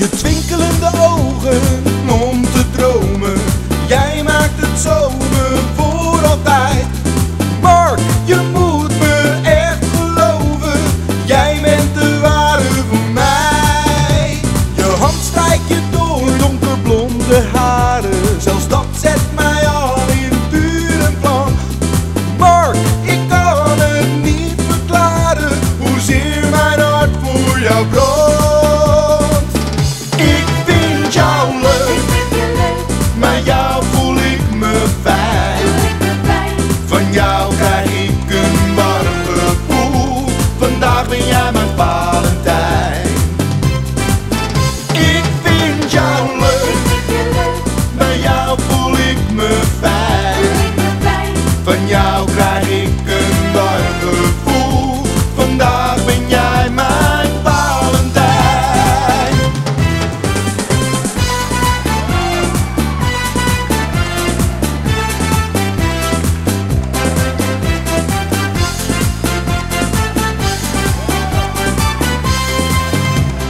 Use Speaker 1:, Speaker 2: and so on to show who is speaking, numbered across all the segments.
Speaker 1: Je twinkelende ogen om te dromen, jij maakt het zomer voor altijd. Mark, je moet me echt geloven, jij bent de ware voor mij. Je hand strijkt je door donkerblonde haren, zelfs dat zet mij al in vuur en vlam. Mark, ik kan het niet verklaren, hoezeer mijn hart voor jou brandt. Ik vind jou leuk, maar jou voel ik me fijn. Van jou krijg ik een warm gevoel, vandaag ben jij mijn Valentijn. Ik vind jou leuk, bij jou voel ik me fijn. Van jou krijg ik een warm gevoel, vandaag ben jij mijn Valentijn.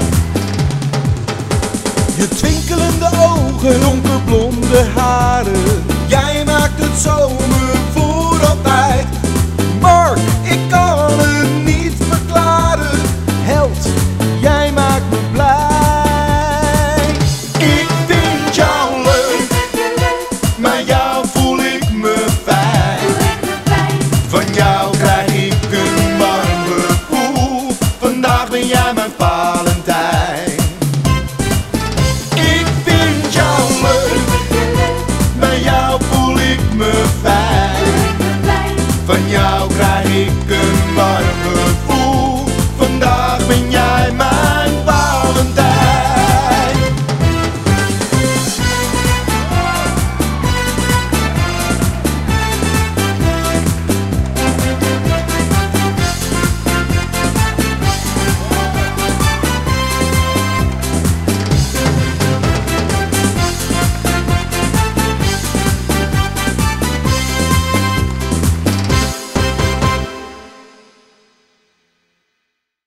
Speaker 1: Je twinkelende ogen, donkerblonde haren,